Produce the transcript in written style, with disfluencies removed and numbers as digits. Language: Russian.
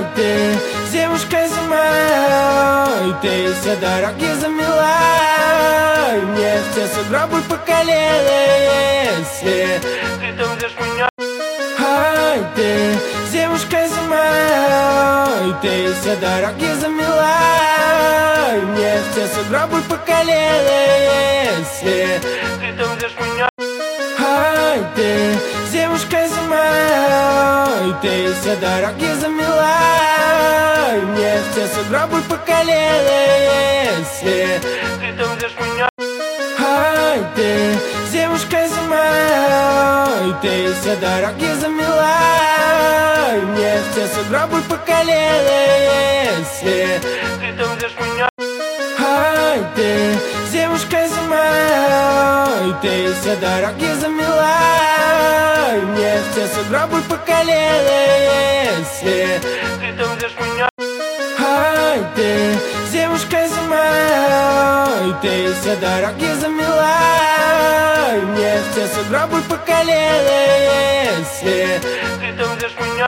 ты, девушка зимой, ты все дороги замела, мне все сугробы по колено, если ты думаешь меня. Ай, ты, девушка зимой, ты все дороги замела, мне все сугробы по колено, если ты думаешь меня. Ай, ты, девушка зимой, ты все дороги замела, мне все сугробы по колено, если ты думаешь меня. Ай, ты, девушка зимой, ты все дороги замела, мне все сугробы по колено, если ты думаешь меня. Ай, ты, девушка зимой, ты все дороги замела, мне все сугробы по колено, если ты думаешь меня. Ай, ты, девушка зимой, ты все дороги замела, мне все сугробы по колено, если ты думаешь меня.